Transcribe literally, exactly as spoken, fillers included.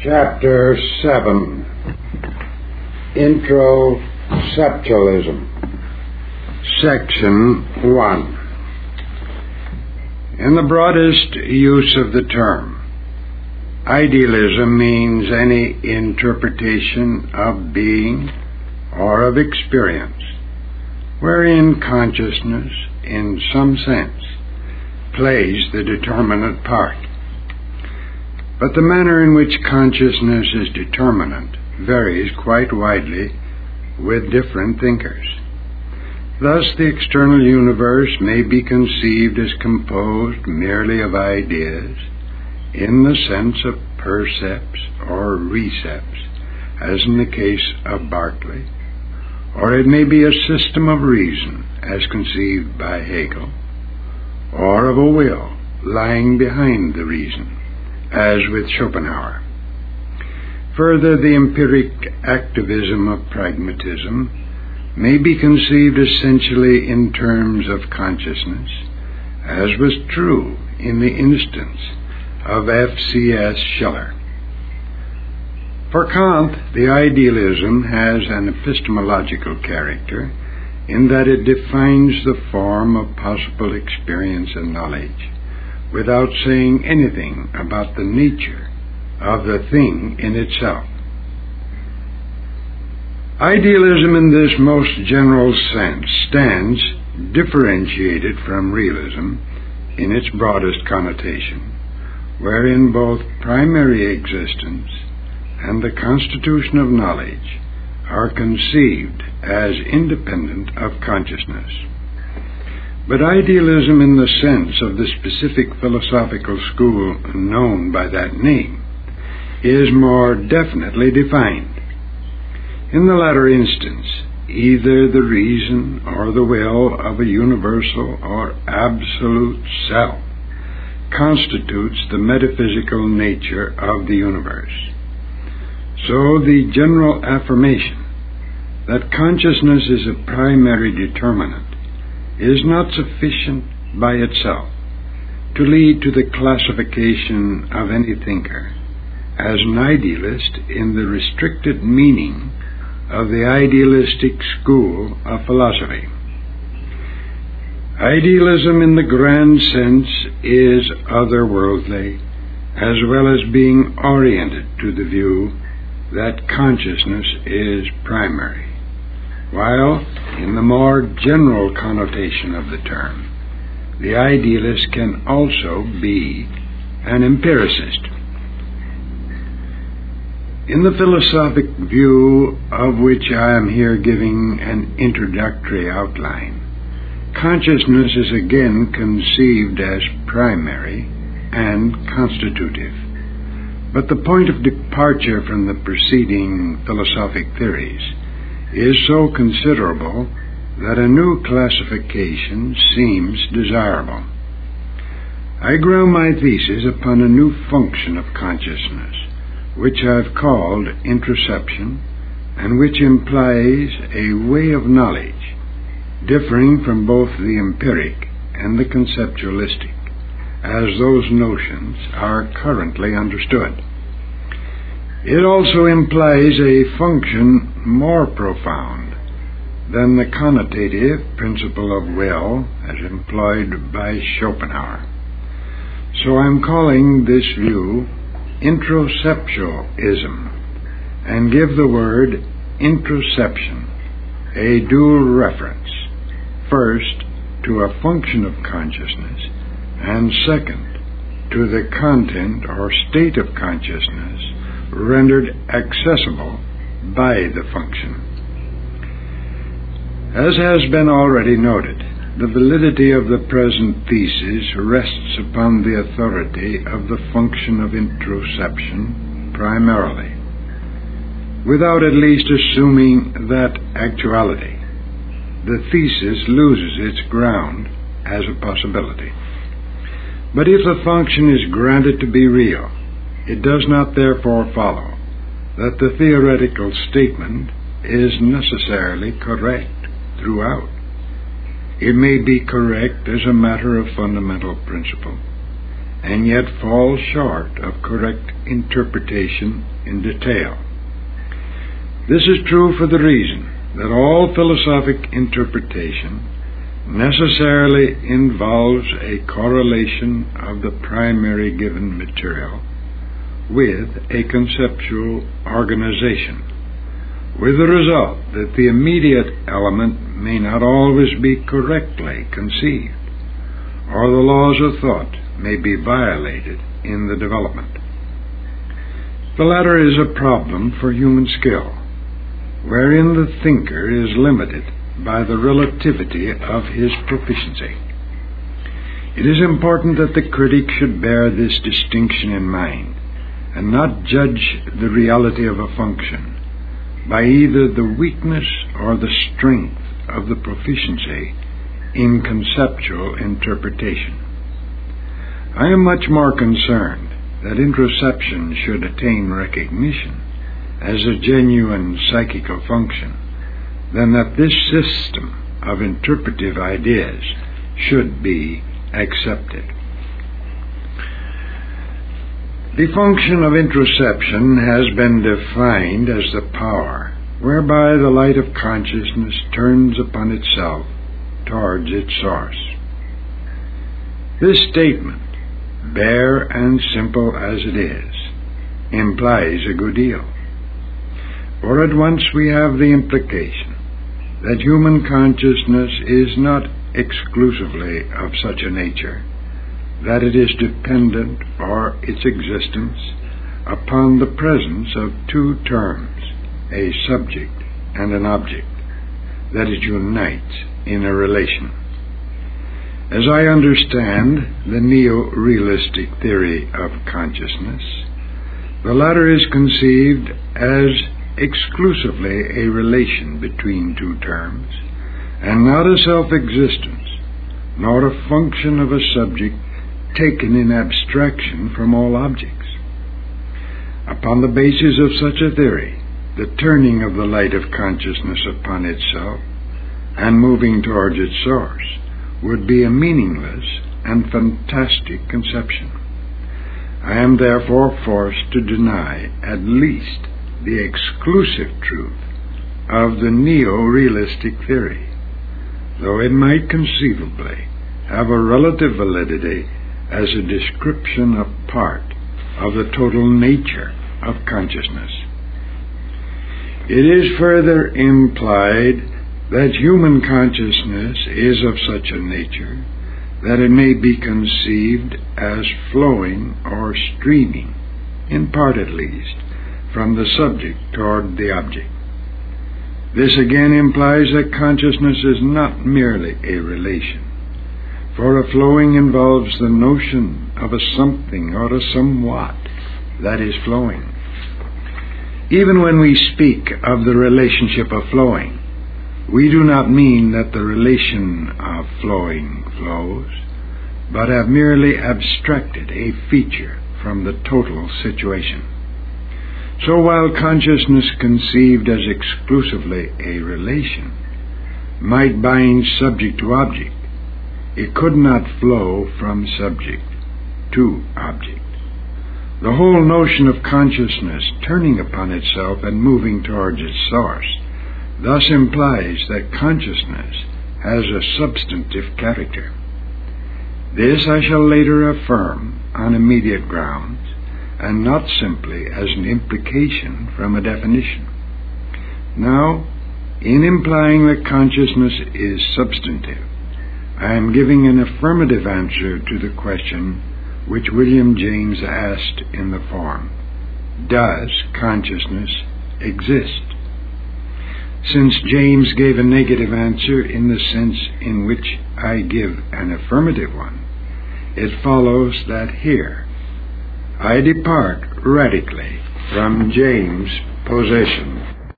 Chapter seven, Introceptualism. Section one. In the broadest use of the term, idealism means any interpretation of being or of experience wherein consciousness, in some sense, plays the determinant part. But the manner in which consciousness is determinant varies quite widely with different thinkers. Thus, the external universe may be conceived as composed merely of ideas in the sense of percepts or recepts, as in the case of Berkeley, or it may be a system of reason, as conceived by Hegel, or of a will lying behind the reason, as with Schopenhauer. Further, the empiric activism of pragmatism may be conceived essentially in terms of consciousness, as was true in the instance of F C S Schiller. For Kant, the idealism has an epistemological character in that it defines the form of possible experience and knowledge, without saying anything about the nature of the thing in itself. Idealism in this most general sense stands differentiated from realism in its broadest connotation, wherein both primary existence and the constitution of knowledge are conceived as independent of consciousness. But idealism in the sense of the specific philosophical school known by that name is more definitely defined. In the latter instance, either the reason or the will of a universal or absolute self constitutes the metaphysical nature of the universe. So the general affirmation that consciousness is a primary determinant is not sufficient by itself to lead to the classification of any thinker as an idealist in the restricted meaning of the idealistic school of philosophy. Idealism in the grand sense is otherworldly, as well as being oriented to the view that consciousness is primary, while in the more general connotation of the term, the idealist can also be an empiricist. In the philosophic view of which I am here giving an introductory outline, consciousness is again conceived as primary and constitutive. But the point of departure from the preceding philosophic theories is so considerable that a new classification seems desirable. I ground my thesis upon a new function of consciousness, which I've called introception, and which implies a way of knowledge differing from both the empiric and the conceptualistic, as those notions are currently understood. It also implies a function more profound than the connotative principle of will as employed by Schopenhauer. So I'm calling this view introceptualism, and give the word introception a dual reference, first to a function of consciousness, and second to the content or state of consciousness rendered accessible by the function. As has been already noted, the validity of the present thesis rests upon the authority of the function of introception primarily, without at least assuming that actuality. The thesis loses its ground as a possibility. But if the function is granted to be real, it does not therefore follow that the theoretical statement is necessarily correct throughout. It may be correct as a matter of fundamental principle, and yet fall short of correct interpretation in detail. This is true for the reason that all philosophic interpretation necessarily involves a correlation of the primary given material with a conceptual organization, with the result that the immediate element may not always be correctly conceived, or the laws of thought may be violated in the development. The latter is a problem for human skill, wherein the thinker is limited by the relativity of his proficiency. It is important that the critic should bear this distinction in mind, and not judge the reality of a function by either the weakness or the strength of the proficiency in conceptual interpretation. I am much more concerned that introception should attain recognition as a genuine psychical function than that this system of interpretive ideas should be accepted. The function of introception has been defined as the power whereby the light of consciousness turns upon itself towards its source. This statement, bare and simple as it is, implies a good deal. For at once we have the implication that human consciousness is not exclusively of such a nature that it is dependent for its existence upon the presence of two terms, a subject and an object, that it unites in a relation. As I understand the neo-realistic theory of consciousness, the latter is conceived as exclusively a relation between two terms, and not a self-existence, nor a function of a subject taken in abstraction from all objects. Upon the basis of such a theory, the turning of the light of consciousness upon itself and moving towards its source would be a meaningless and fantastic conception. I am therefore forced to deny at least the exclusive truth of the neo-realistic theory, though it might conceivably have a relative validity as a description of part of the total nature of consciousness. It is further implied that human consciousness is of such a nature that it may be conceived as flowing or streaming, in part at least, from the subject toward the object. This again implies that consciousness is not merely a relation, for a flowing involves the notion of a something or a somewhat that is flowing. Even when we speak of the relationship of flowing, we do not mean that the relation of flowing flows, but have merely abstracted a feature from the total situation. So while consciousness conceived as exclusively a relation might bind subject to object, it could not flow from subject to object. The whole notion of consciousness turning upon itself and moving towards its source thus implies that consciousness has a substantive character. This I shall later affirm on immediate grounds, and not simply as an implication from a definition. Now, in implying that consciousness is substantive, I am giving an affirmative answer to the question which William James asked in the form, does consciousness exist? Since James gave a negative answer in the sense in which I give an affirmative one, it follows that here I depart radically from James' position.